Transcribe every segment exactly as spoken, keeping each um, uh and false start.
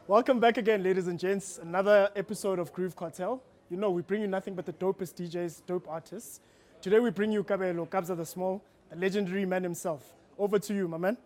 Welcome back again, ladies and gents. Another episode of Groove Cartel. You know, we bring you nothing but the dopest D Js, dope artists. Today we bring you Kabelo, Kabza the Small, the legendary man himself. Over to you, my man.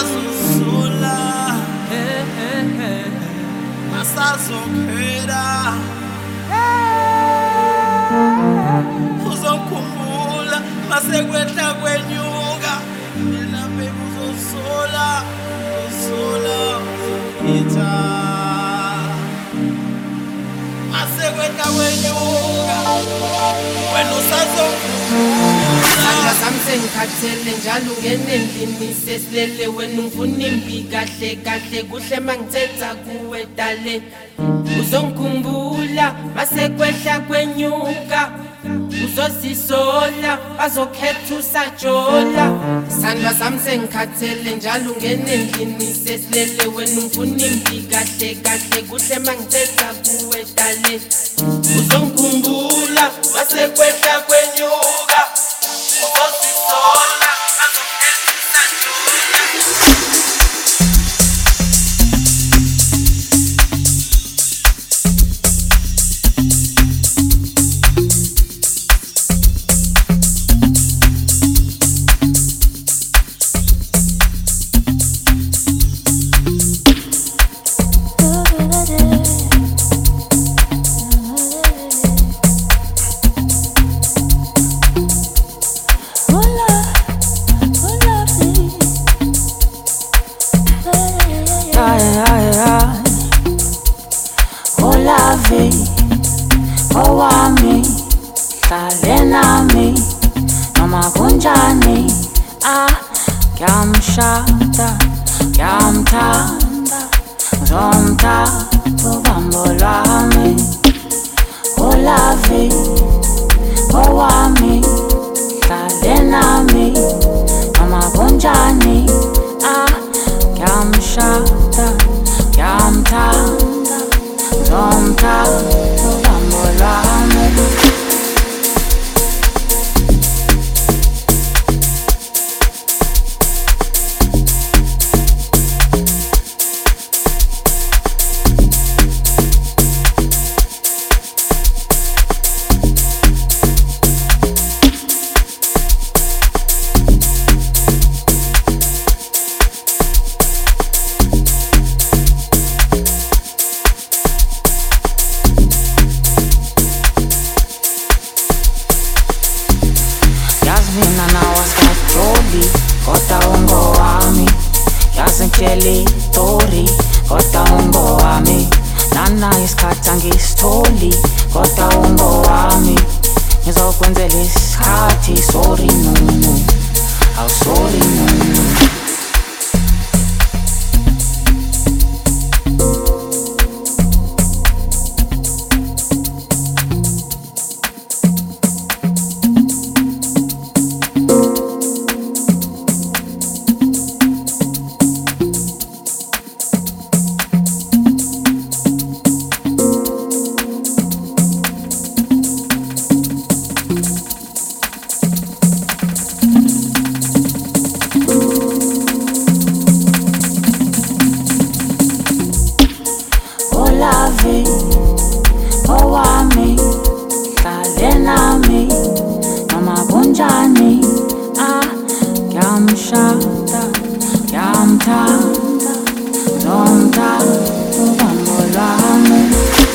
bazosola masazokhela uzokhumbula masekwehla kwenyuka mina baby uzosola uzosola uzokhitha masekwehla kwenyuka wena usazokhumbula Sami sengikhathele njalo ungene endlini sesilele wena ungifuna impi kahle kahle kuhle mangithetha kuwe dale uzongikhumbula masekwehla kwenyuka uzosisola bazokhetha usajola sandwa sami sengikhathele njalo ungene endlini sesilele wena ungifuna impi kahle kahle kuhle mangithetha kuwe dale uzongikhumbula masekwehla kwenyuka uzosisola bazokhetha usajola Owami, hlale nami, noma kunjani, ah, ngiyamshada, ngiyamthanda, ngizomthatha ubambo lwami. Olavi, owami, hlale nami, noma kunjani, ah, ngiyamshada, ngiyamthanda, ngizomthatha ubambo lwami. Mina nawaskajoli, kota ungo wami. Yazintsheli tori, kota ungo wami. Nana isikhathi ngisitholi, kota ungo wami. Ngizokwenzela isikhathi, sorry nunu, aw sorry nunu. Olavi, owami, hlale nami, noma kunjani, ah, ngiyamshada, ngiyamthanda, ngizomthatha ubambo lwami.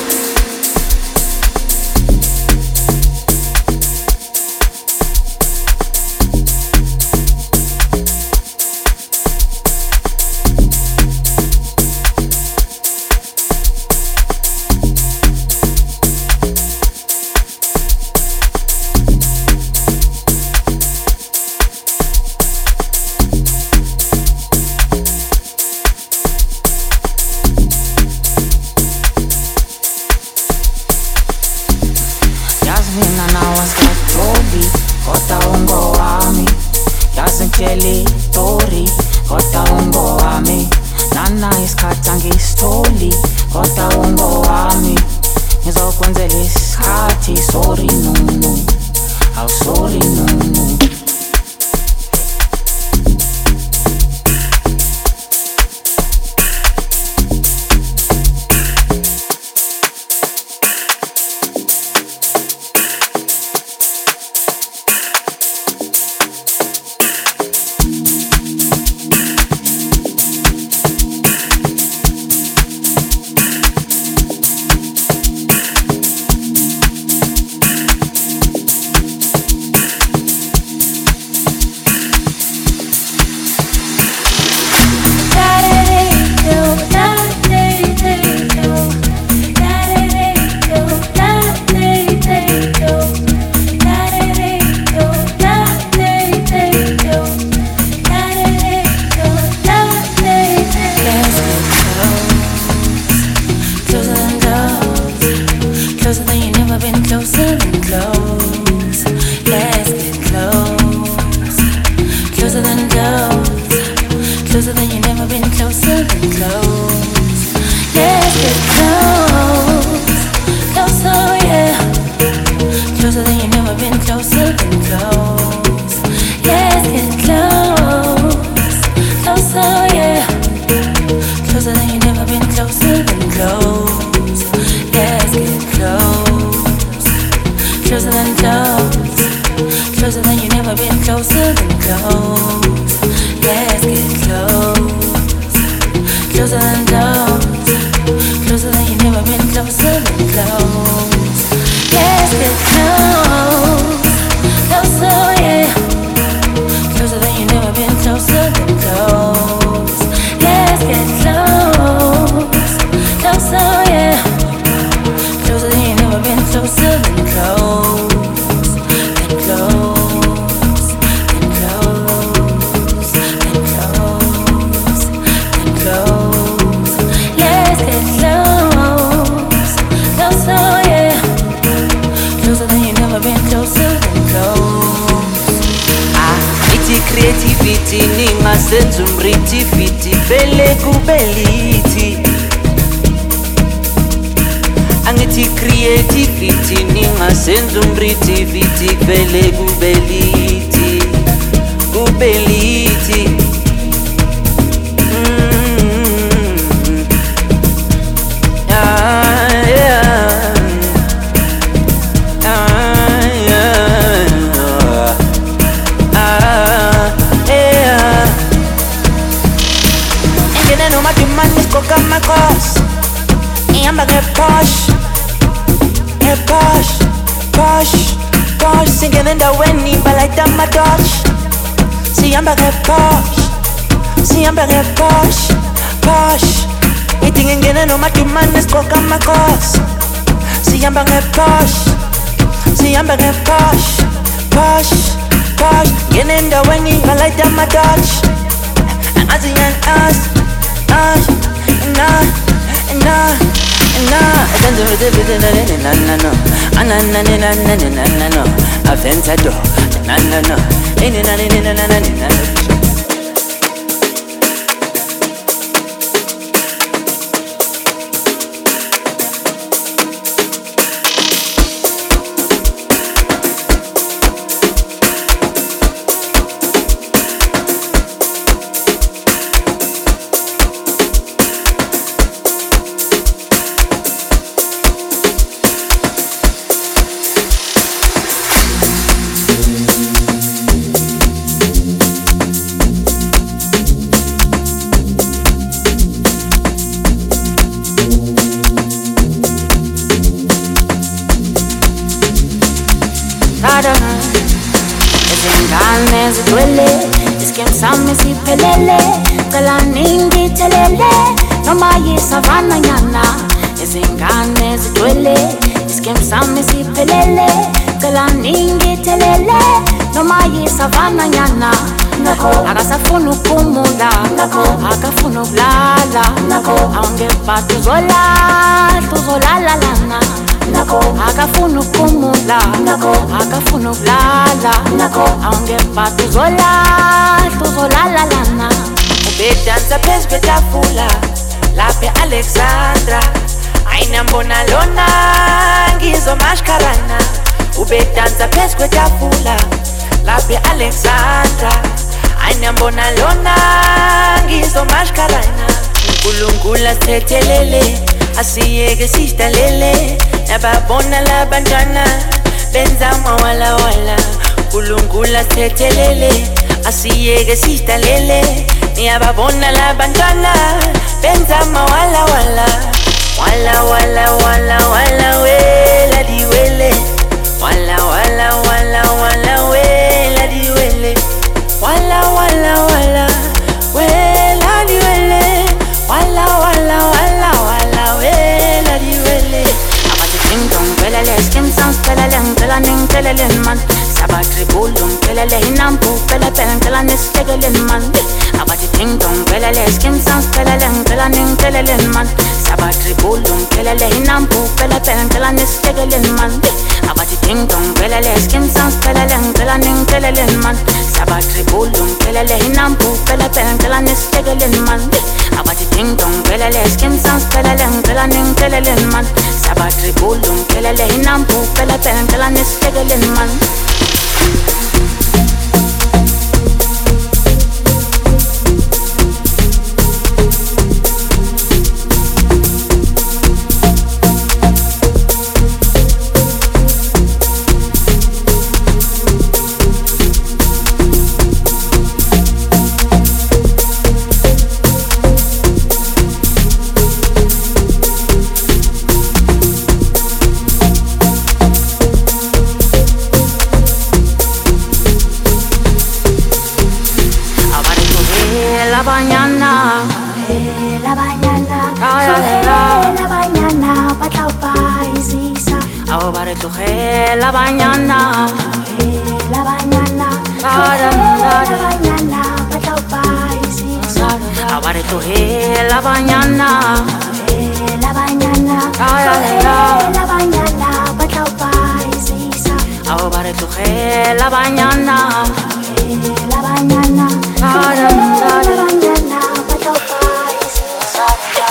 Mina nawaskajoli, kota ungo wami. Yazintsheli tori, kota ungo wami. Nana isikhathi ngisitholi, kota ungo wami. Ngizokwenzela isikhathi, sorry nunu, aw sorry nunu. Closer than you've never been, closer than close. Let's get close, closer, yeah. Closer than you've never been, closer than close. Let's get close, closer, yeah. Closer than you've never been, closer than close. Let's get close, closer than close. Closer than you've never been, closer than close. Let's get close, closer than close. Closer than you've never been, closer than close. Let's get close, closer, yeah. Closer than you've never been, closer than close. Let's get close, closer, yeah. Closer than you've never been, closer than close. Than close, than close, than close, than close. Let's get close, closer, yeah. Closer than you've never been, closer than close. Ah, iti creativity ninga senza un creativity belle kubeliti. Angithi creativity ninga senza un creativity belle kubeliti. Kubeliti. Mm. Ah, yeah. Ah, yeah. Ah, yeah. Engine no matimani skoka makos. Iamba get posh, get posh, posh, posh. Singing in the windy, but like that my Dutch. See I'm get posh, see I'm get posh, posh. Eating and getting no matimani skoka makos. See I'm get posh, see I'm get posh, posh, posh. Getting in the windy, but like that my Dutch. And as and as, as, and as, and as. Nah, I can't do it. No, no, no. Ah, no, no, no, no, no, no, no, no. I fancy do. No, no, no. No, no, no, no, no, no, no. Izingane zigcwele iskemsami siphelele cela ningithelele noma yisavana nyana. Izingane zigcwele iskemsami siphelele cela ningithelele noma yisavana nyana. Akasafuna ukumula, akafuna ukulala, awungeba tuzolala, tuzolala lana. Akafuna ukumula, akafuna ukulala, awungeba tuzolala, tuzolala lana. Ubedansa phezu kwetafula lapha e-Alexandra, ayinambona lona ngizomashkarana. Ubedansa phezu kwetafula lapha e-Alexandra, ayinambona lona ngizomashkarana. uNkulunkulu asithethelele, asiyeke sidalele, nababona labantwana benza mawala wala. uNkulunkulu asithethelele, asiyeke sidalele, nababona labantwana benza mawala wala. Wala wala wala wala wela diwele, wala wala wala wala wela diwele, wala wala wala wela diwele, wala wala wala wala wela diwele. Abati ting dong pelele skim sans pelele ngela ning pelele man. Sabatri bulum pelele hinampu pele pele ngela nestegele man. Abati ting dong pelele skim sans pelele ngela ning pelele man. Sabatri bulum pelele hinampu pele pele ngela nestegele man. Abati ting dong pelele skim sans pelele ngela ning pelele man. sabatribulu ngiphelele inambu phela phela ngicela nisihlekeleni man abathi ding dong phelele skin sounds phelele ngicela ningipheleleni man sabatribulu ngiphelele inambu phela phela ngicela nisihlekeleni man La mañana, la mañana, la mañana, patao paisisa. Ahora tu la mañana, la mañana, la mañana, patao paisisa. Ahora tu la mañana, la mañana, la mañana, patao paisisa.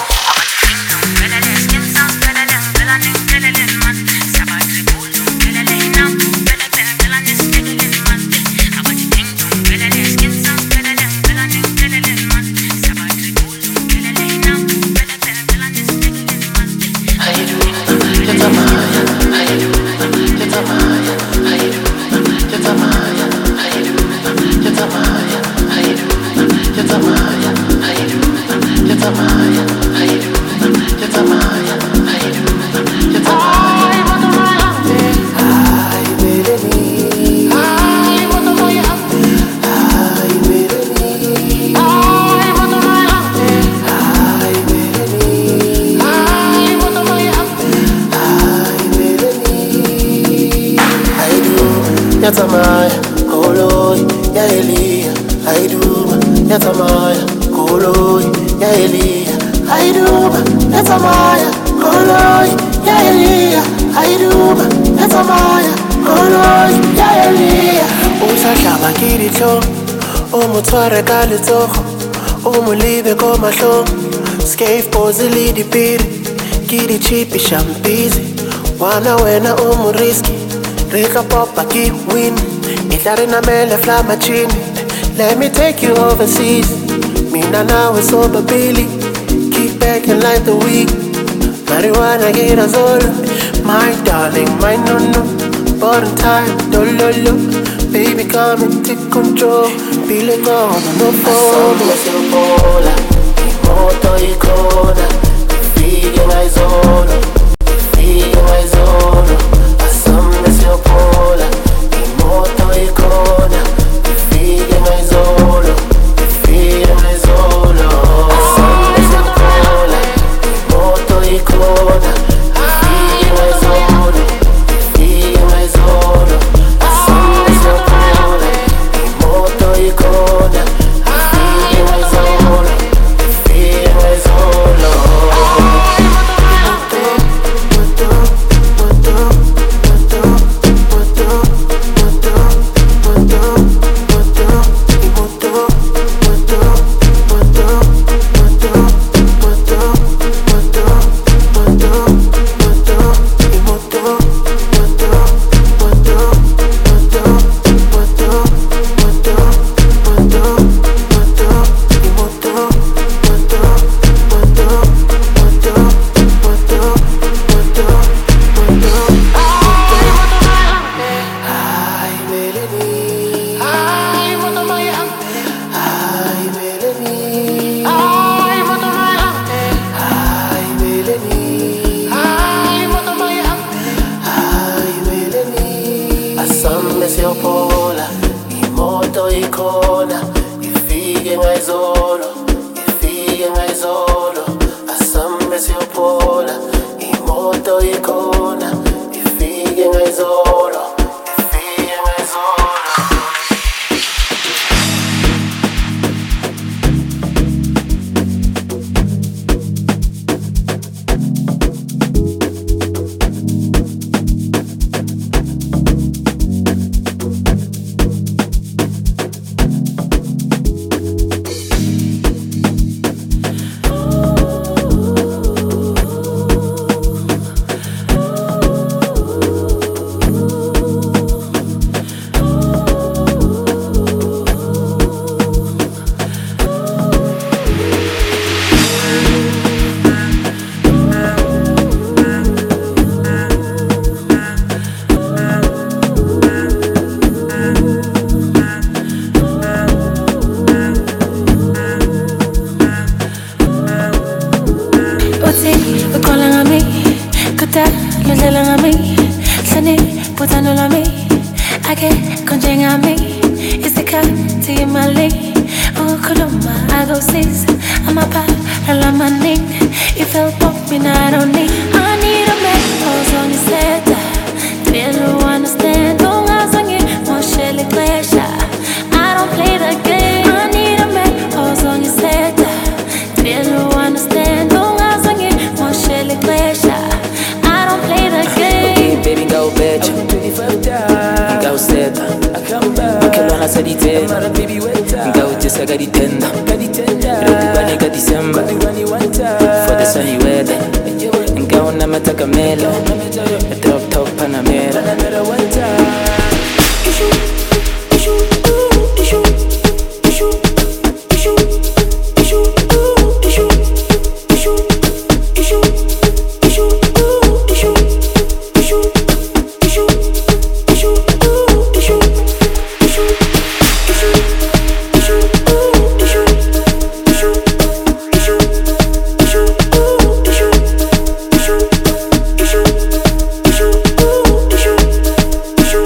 Yatamaya, Koloi, ya Elia, Haiduma, Yatamaya, Koloi, ya Elia, Haiduma, Yatamaya, Koloi, ya Elia, Haiduma, Yatamaya, Koloi, ya Elia. Usahlaba kirito, umuthware kalitoho, umulibe komahlo, skateboards ilidipiri, kiri chipi shampizi, wana wena umuriski. Rika popa keep win. Itarina mele fly machine. Let me take you overseas. Mina now is sober Billy. Keep back and light the week. Marijuana get us all. My darling, my no no. Bottom time, dololo. Baby come and take control. Feeling on the phone. Pola. Moto icona. Figure my zone. Figure my zone. Pola, in moto icona, mi figlia mai solo, mi figlia mai solo. Sempre se pola, in moto icona, mi figlia mai solo, mi figlia mai solo. Sempre se pola, in moto icona, mi figlia mai solo, mi figlia mai solo. seas. I'm a pop, I love my name. If you'll pop me, I don't need. I need a man, who's on your set. Feel you understand, don't ask on you, won't share the pleasure. I don't play the game. I need a man, who's on your set. Feel you understand, don't ask on you, won't share the pleasure. I don't play the game. Okay, baby, go bitch. Go set. Makhelwana saditenda. Go just I got it tender. Everybody got December. For the sunny weather. Go na matakamela. Drop top Panamera. Issue, issue, ooh, issue, issue, issue, issue, ooh, issue, issue, issue, issue, ooh, issue, issue, issue, issue, ooh, issue, issue, issue, issue, ooh, issue, issue, issue, issue, ooh, issue, issue, issue, issue, ooh, issue, issue.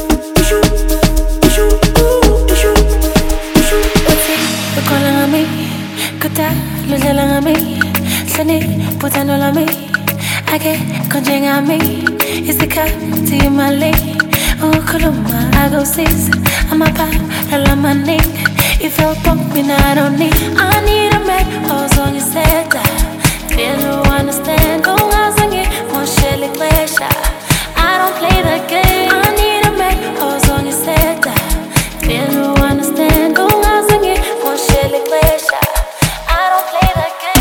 I get conjing on me. It's the cut to you, my leg. Oh, Coloma, I go six. I'm a pop, I love my name. If you'll pump me, I don't need. I need a man, who's on your set. Feel you understand, go on, sing it, won't share the pleasure. I don't play the game. I need a man, who's on your set. Feel you understand, go on, sing it, won't share the pleasure. I don't play the game.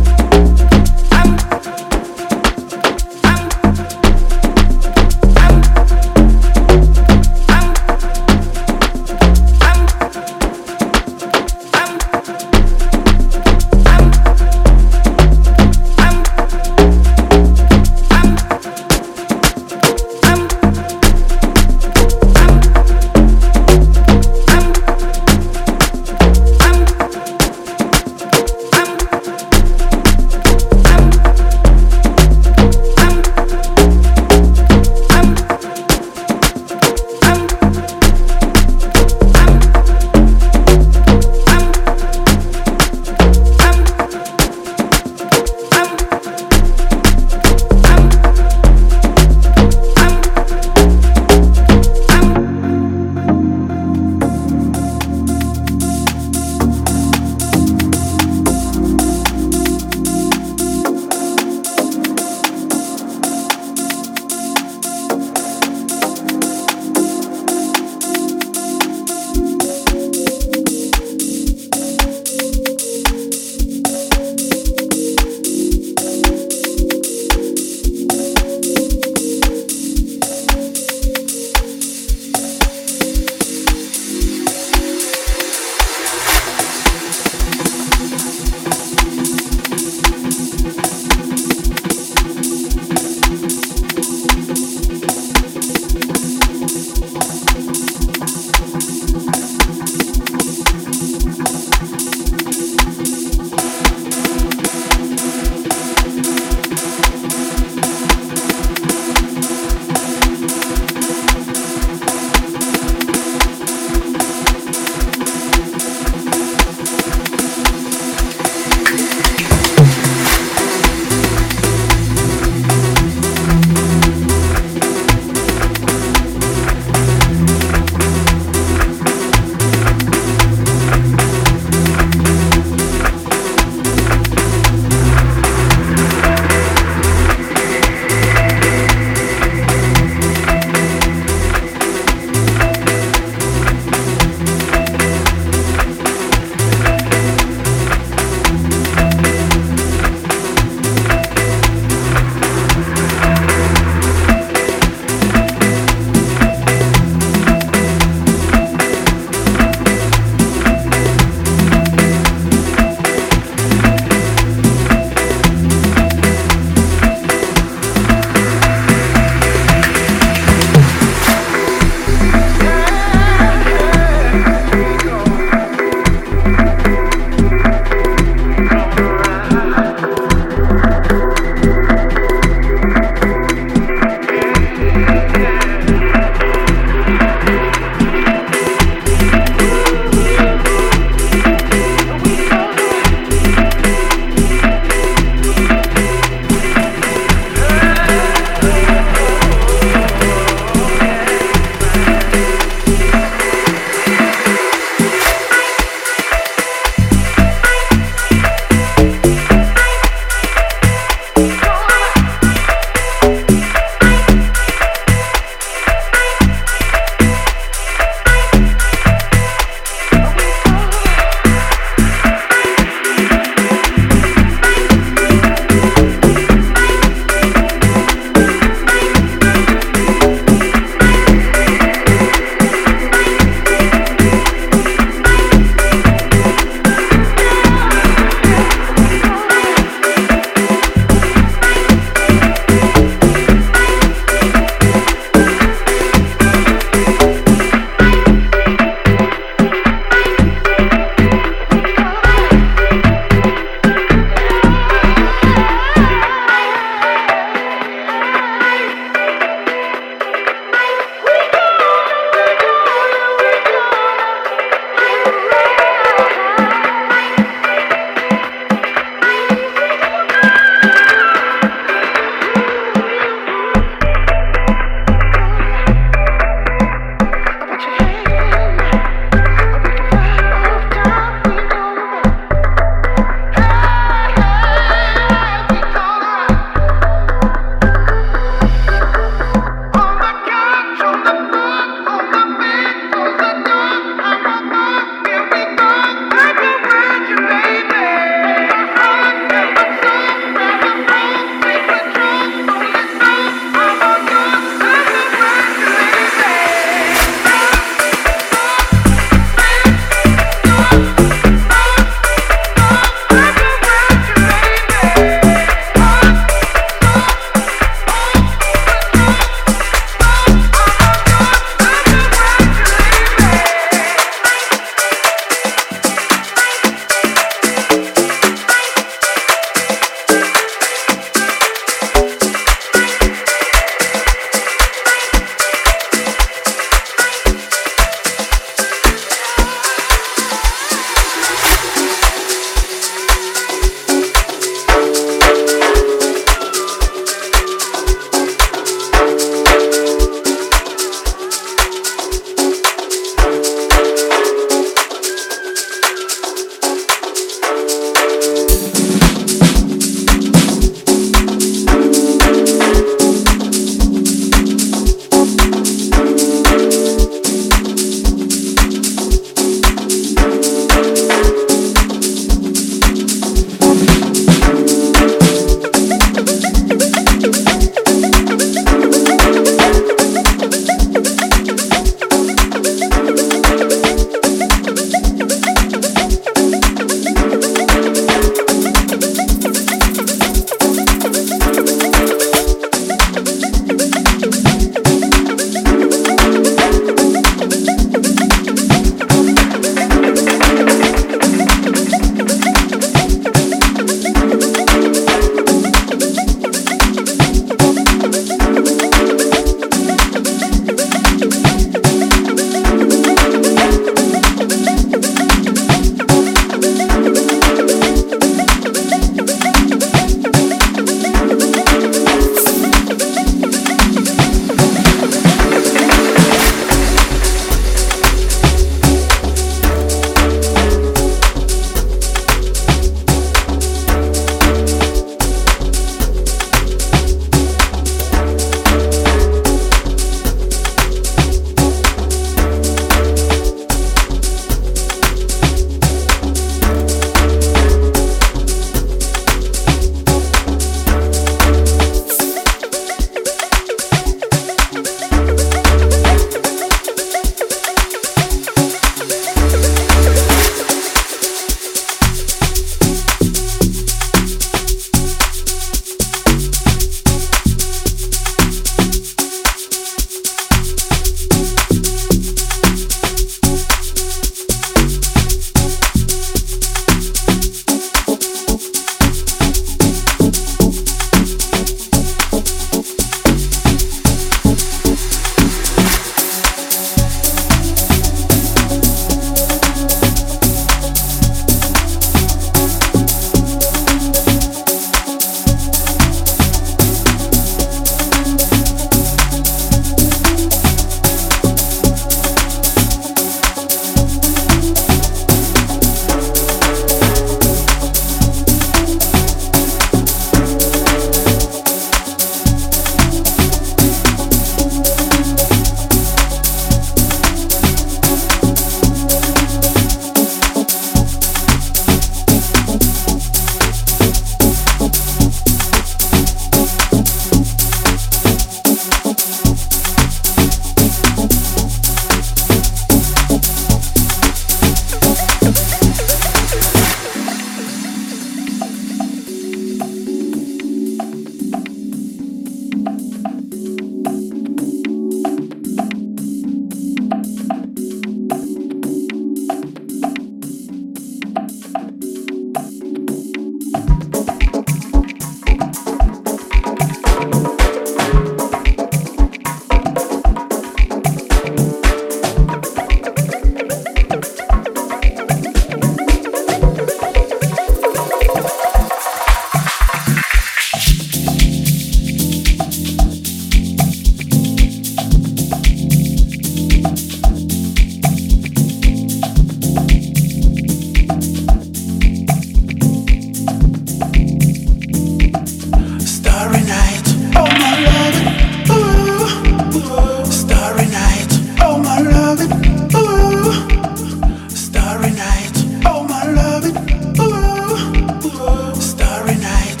Starry night, oh my love it, ooh. Starry night, oh my love it, ooh. Starry night,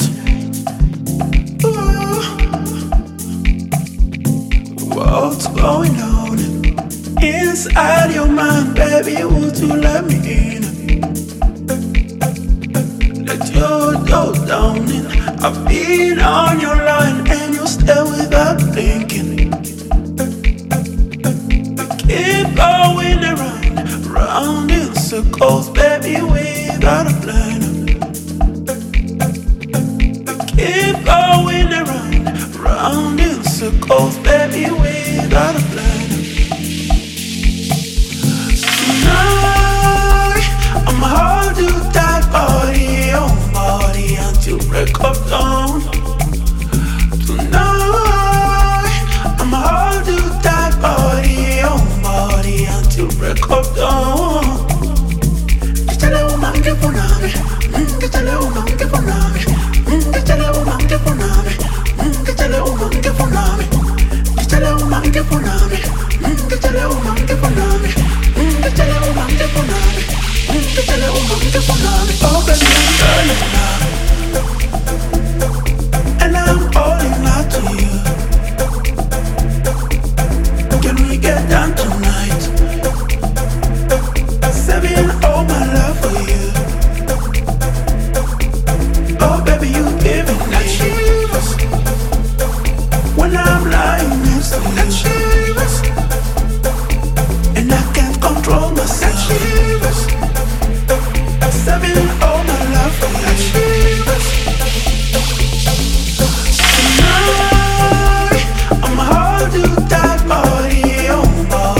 ooh. What's going on inside your mind, baby? Would you let me in? Let your door down in. I've been on your line and you stay without thinking. Keep going around, round in circles, baby, without a plan. Keep going around, round in circles, baby, without a plan. Tonight, I'ma hold you tight, body on body, until break of dawn. Tonight, I'ma hold you tight, body on body, until break of dawn. Kitale woman, get for nami. Kitale woman, get for nami. Kitale woman, get for nami. Kitale woman, get for nami. Kitale woman, get for nami. Kitale woman, get for nami. Kitale woman, get for nami. Kitale woman, get for nami. Oh baby, I'm falling in love, and I'm falling out to you. Can we get down tonight? Saving all my love for you. Oh baby, you giving me shivers when I'm lying next to you. Shivers, and I can't control myself. Shivers, saving all my love for you. Shivers, tonight I'ma hold you tight, body on body.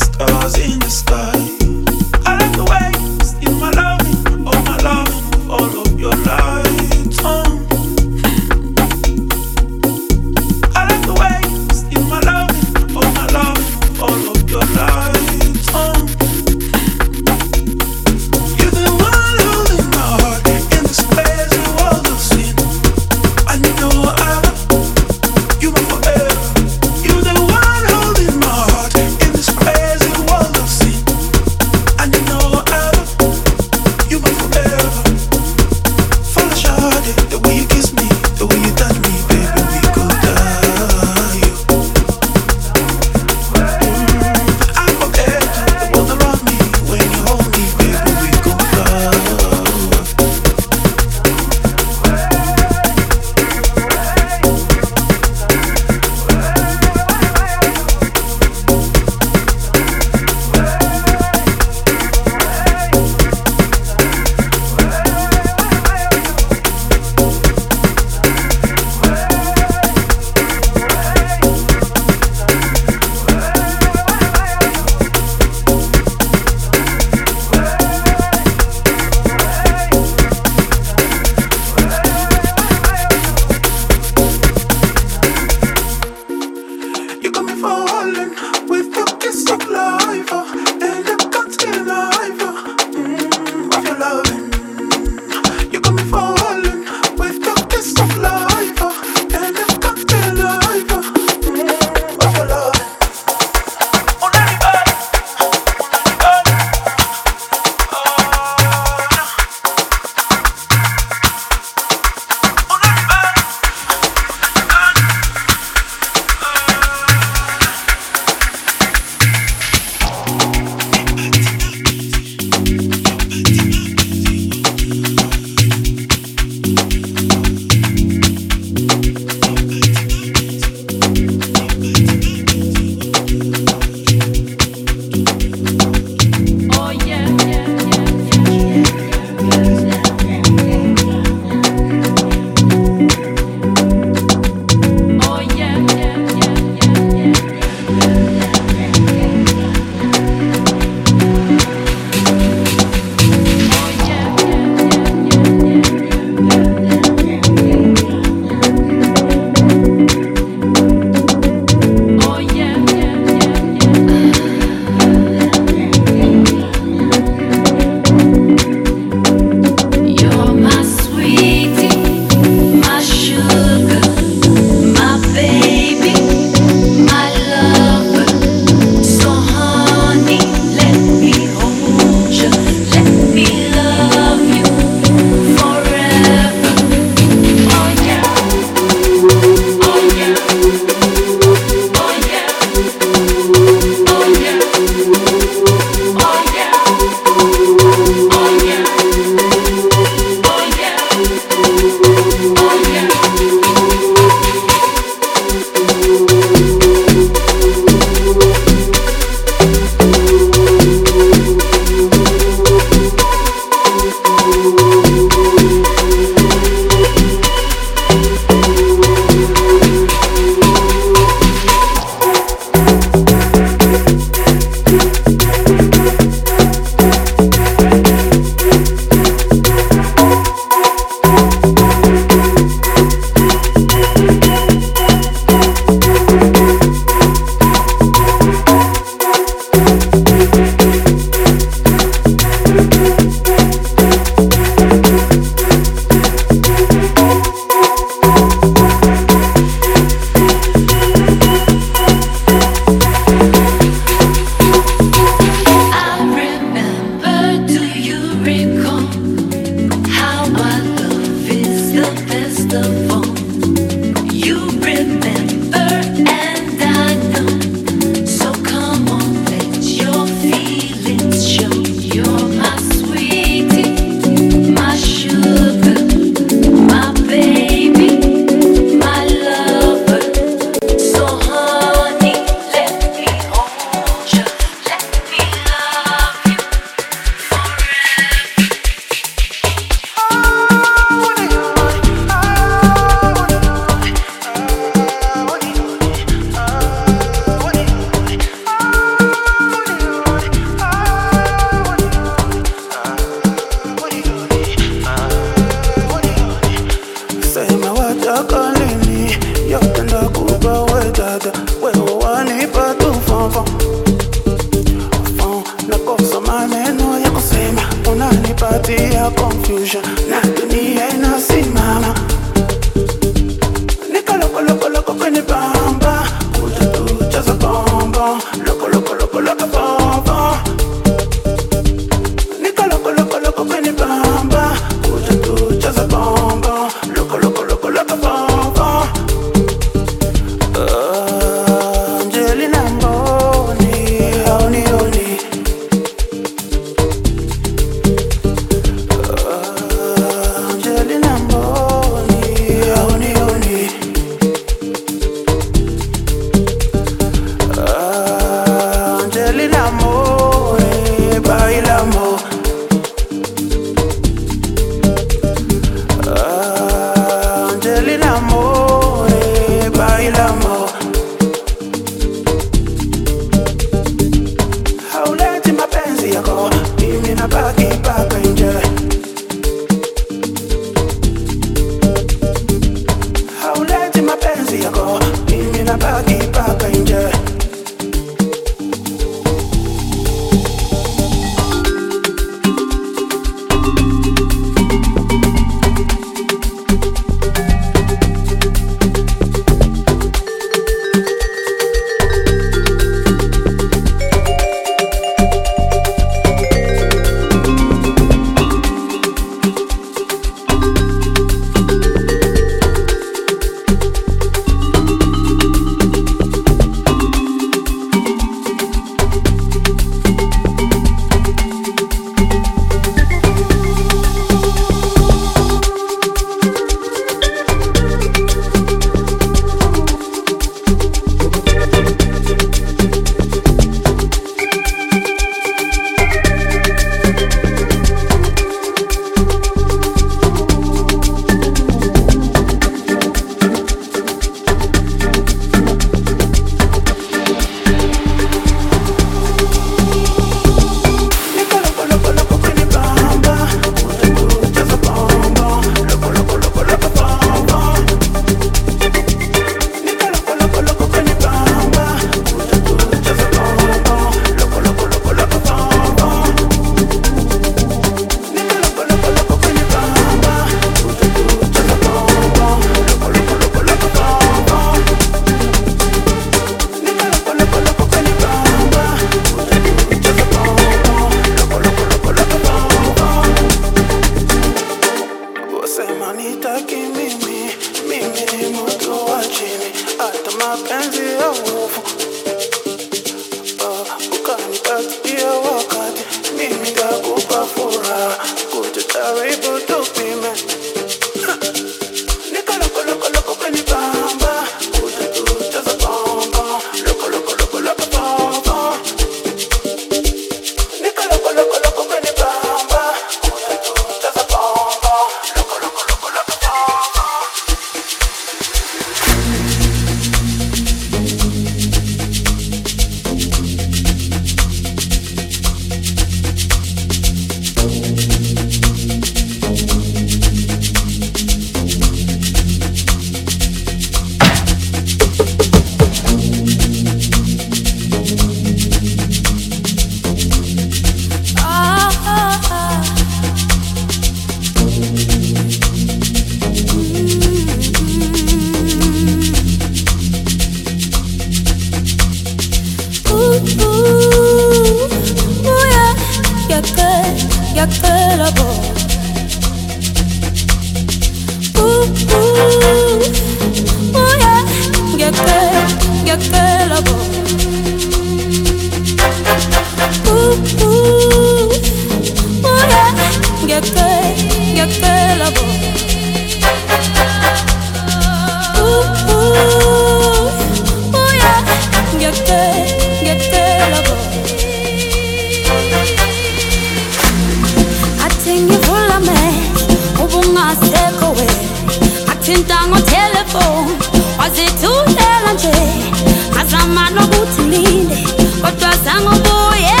ngathinta ngotelefoni wazithulela nje ngazama nokuthi ngilinde kodwa zange ubuye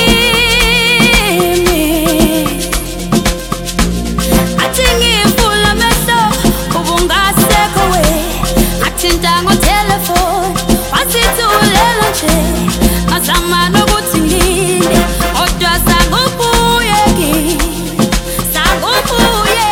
kimi athi ngivula amehlo ubungasekho we ngathinta ngotelefoni wazithulela nje ngazama nokuthi ngilinde kodwa zange ubuye kimi zange ubuye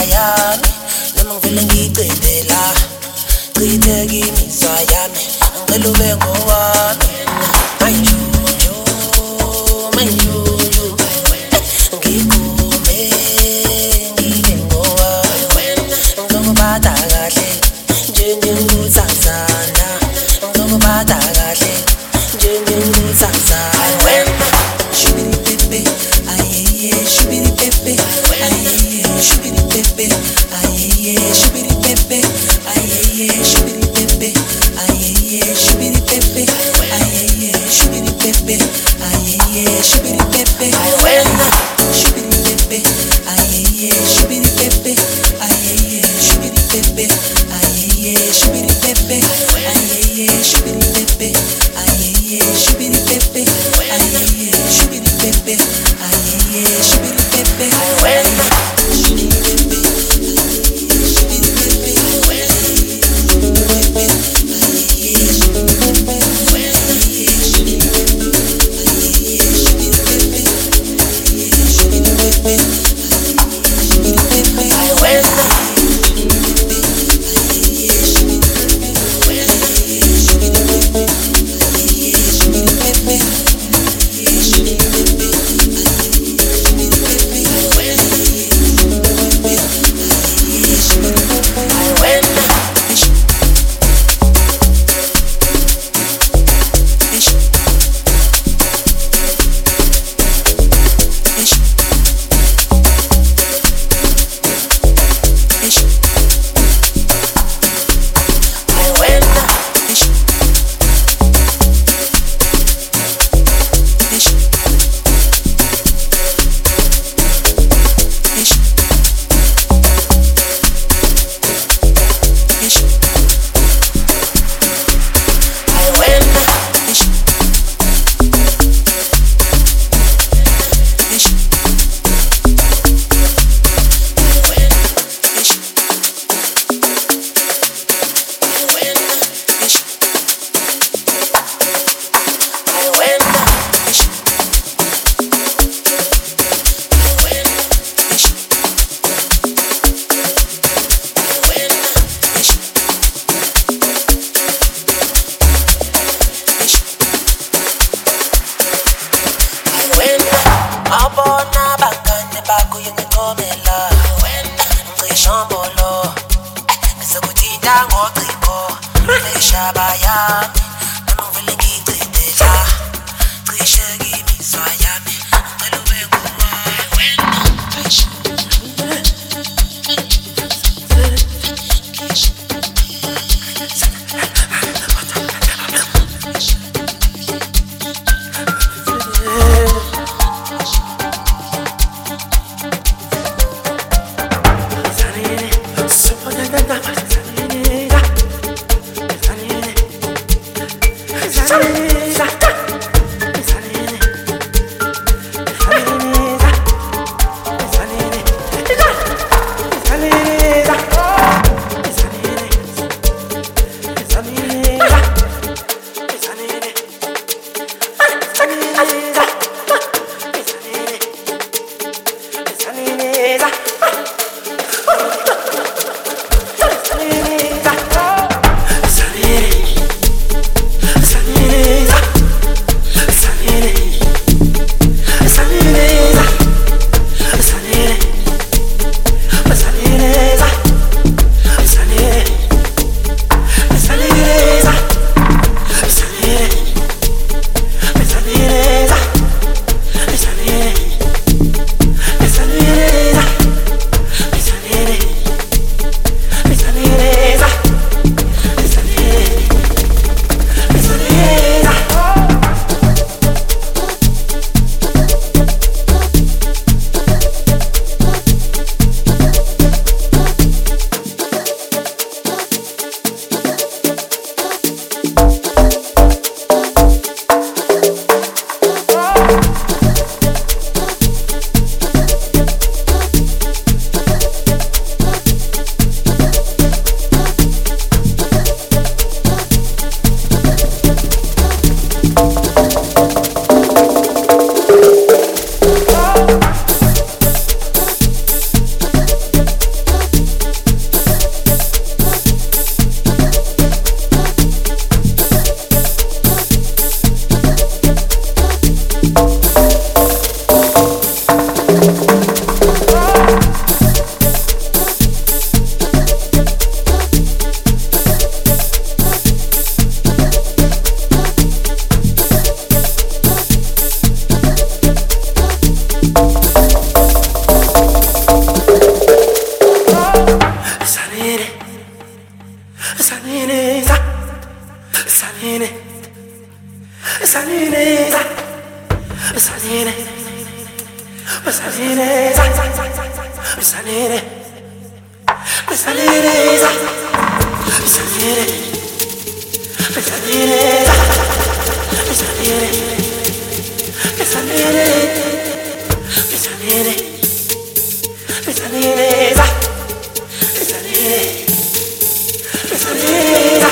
ngivele ngicedela chitheke imizwa yami ngicela ube ngowami mayinjuju mayinjuju ngikume ngibe ngowami ngizokuphatha kahle njengenguthazana ngizokuphatha kahle njengenguthazana wena shubiri pepe ayeye shubiri pepe ayeye shubiri pepe ayeye shubiri pepe ayeye shubiri pepe ayeye shubiri pepe ayeye shubiri pepe ayeye shubiri pepe wena shubiri pepe ayeye shubiri pepe ayeye shubiri pepe ayeye shubiri pepe ayeye shubiri pepe ayeye shubiri pepe ayeye shubiri pepe ayeye shubiri pepe wena shubiri pepe shubiri pepe Besanineza, besanine, besanineza, besanine, besanineza, besanine, besanineza, besanine, besanine, besanine, besanineza, besanine, besanineza.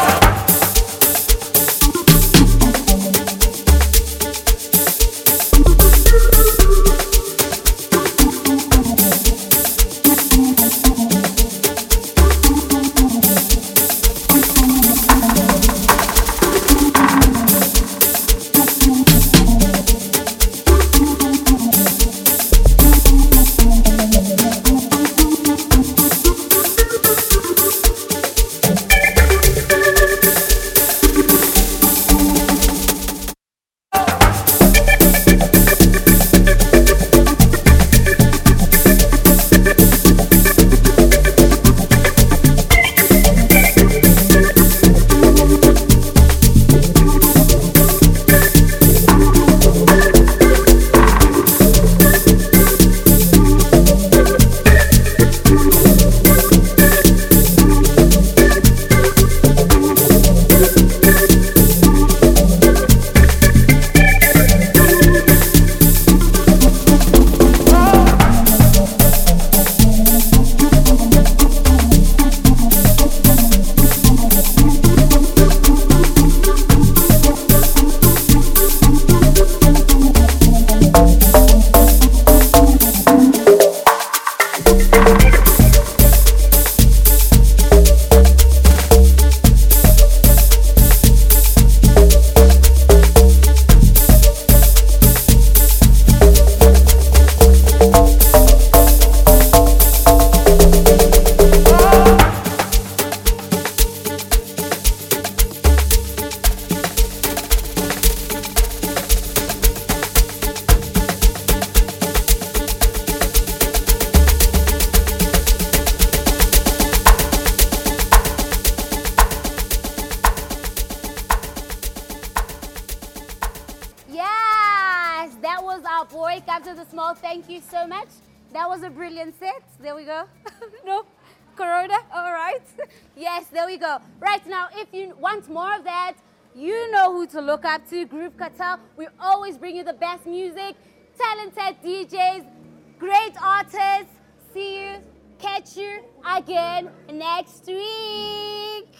Thank you so much. That was a brilliant set. There we go. No, Corona. All right. Yes, there we go. Right now, if you want more of that, you know who to look up to. Groove Cartel. We always bring you the best music, talented D Js, great artists. See you, catch you again next week.